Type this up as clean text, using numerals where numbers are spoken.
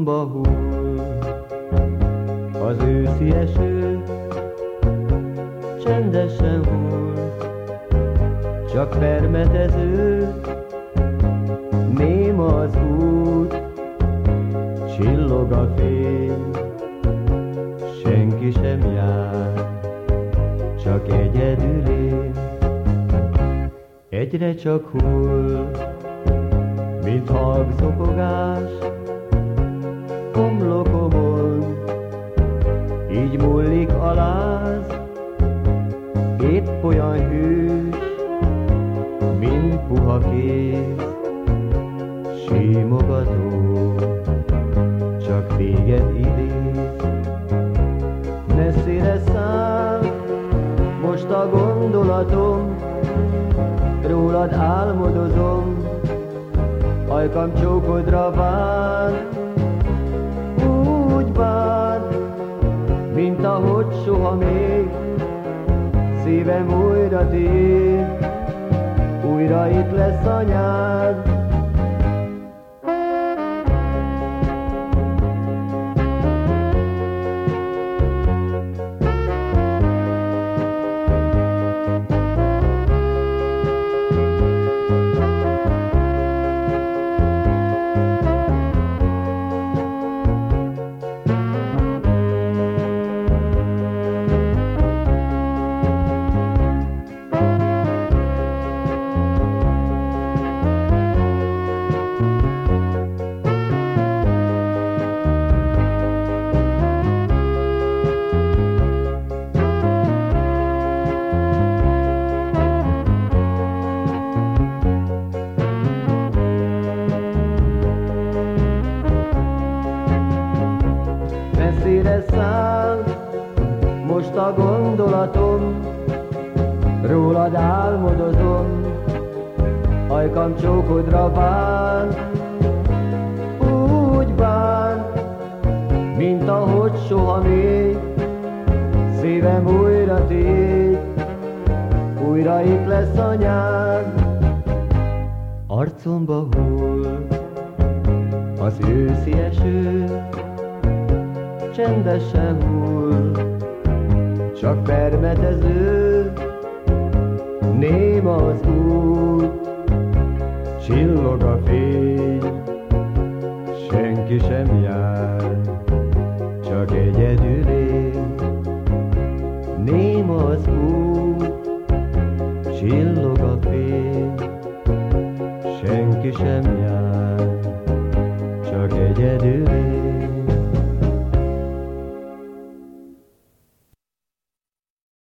Arcomba hull az őszi eső, csendesen hull, csak permetező, ném az út, csillog a fény, senki sem jár, csak egyedül én. Egyre csak hull, mint halk zokogás, homlokomon, így múlik a láz, épp olyan hűs, mint puha kéz, simogató, csak téged idéz. Messzire száll most a gondolatom, rólad álmodozom, ajkam csókodra vár, úgy vár, mint ahogy soha még, szívem újra tiéd, újra itt lesz a nyár. Messzire száll most a gondolatom, rólad álmodozom, ajkam csókodra vár, úgy vár, mint ahogy soha még, szívem újra tiéd, újra itt lesz a nyár. Arcomba hull az őszi eső, csendesen hull, csak permetező, ném az út, csillog a fény, senki sem jár, csak egyedül én. Ném az út, csillog a fény, senki sem jár, csak egyedül